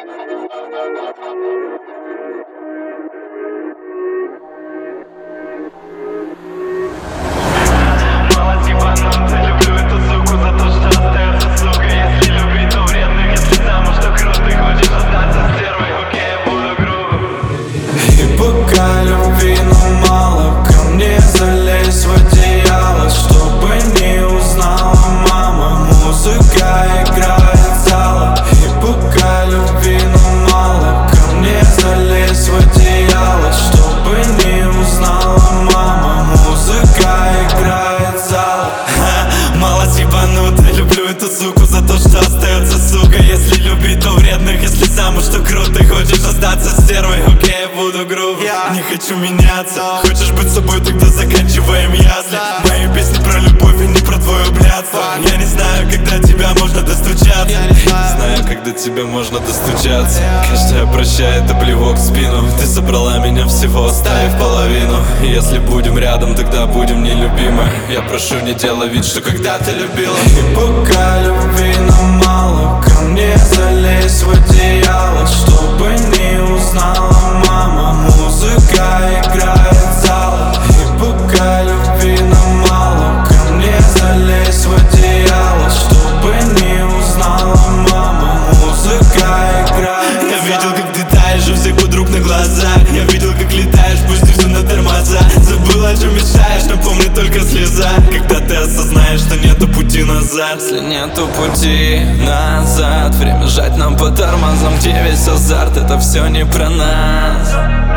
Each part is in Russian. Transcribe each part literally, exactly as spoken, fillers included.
Стервой, окей, я буду грубо, yeah. Не хочу меняться, no. Хочешь быть собой, тогда заканчиваем ясли, yeah. Мои песни про любовь и не про твое блядство, yeah. Я не знаю, когда тебя можно достучаться, yeah. Не знаю, когда тебя можно достучаться, yeah. Каждая прощает, это плевок в спину. Ты собрала меня всего, оставив половину. Если будем рядом, тогда будем нелюбимы. Я прошу, не делай вид, что когда-то любила. И пока любви нам мало, ко мне залезь в одеяло, чтобы не узнала мама, музыка играет в залах. И пока любви нам мало, ко мне залезь в одеяло, чтобы не узнала мама, музыка играет в залах. Я видел, как ты таешь у всех подруг на глазах. Я видел, как летаешь, пусти все на тормоза. Забыл, о чем мечтаешь, но помни только слеза. Когда ты осознаешь, что нету пути назад. Если нету пути назад, время жать нам по тормозам, где весь азарт, это все не про нас.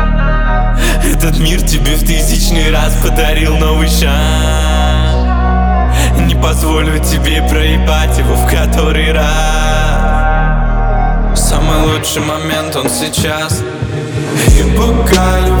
Этот мир тебе в тысячный раз подарил новый шанс. Не позволю тебе проебать его в который раз. Самый лучший момент он сейчас. И пока